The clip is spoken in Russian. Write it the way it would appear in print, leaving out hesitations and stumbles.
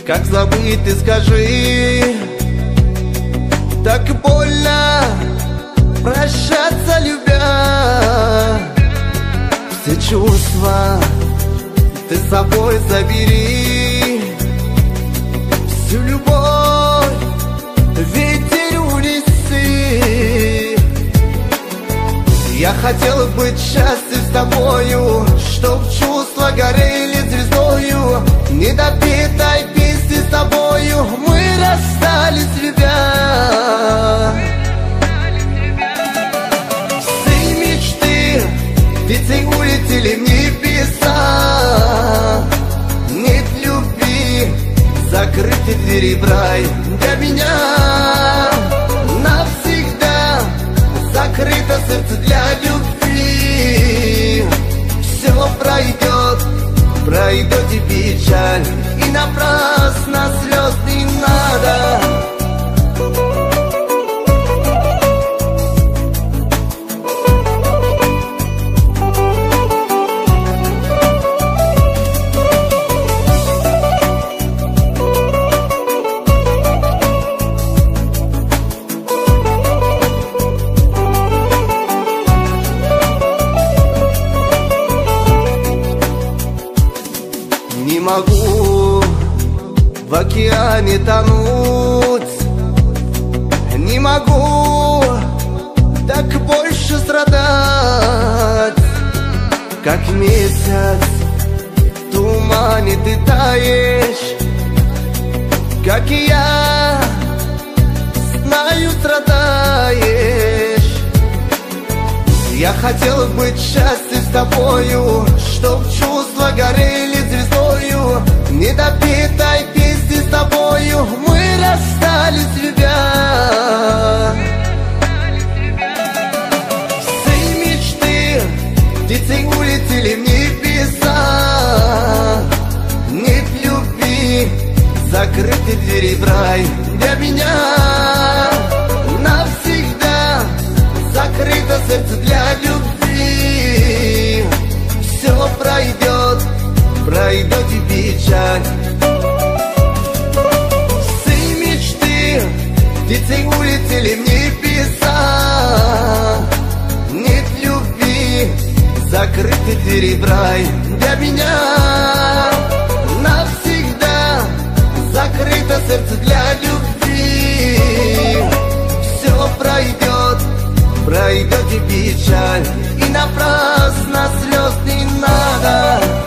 Как забыть, ты скажи? Так больно прощаться, любя. Все чувства ты с собой забери. Всю любовь ветер унеси. Я хотел быть счастлив с тобою, чтоб чувства горели звездою. Недопетой песни с тобою мы расстались, любя. Все мечты птицей улетели в небеса. Нет любви, закрыты двери в рай для меня. Навсегда закрыто сердце для любви. Все пройдет, пройдет и печаль, и напрасно слез не надо. Не могу в океане тонуть, не могу так больше страдать. Как месяц в тумане ты таешь, как и я, знаю, страдаешь. Я хотел быть счастлив с тобою, чтоб чувства горели звездою. Недопетой песни с тобою мы расстались, любя. Все мечты птицей улетели в небеса. Нет любви, закрыты двери в рай для меня. Навсегда закрыто сердце для любви. Все пройдет, пройдет и печаль. Все мечты птицей улетели в небеса. Нет любви, закрыты двери в рай для меня. Навсегда закрыто сердце для любви. Все пройдет, пройдет и печаль, и напрасно слез не надо.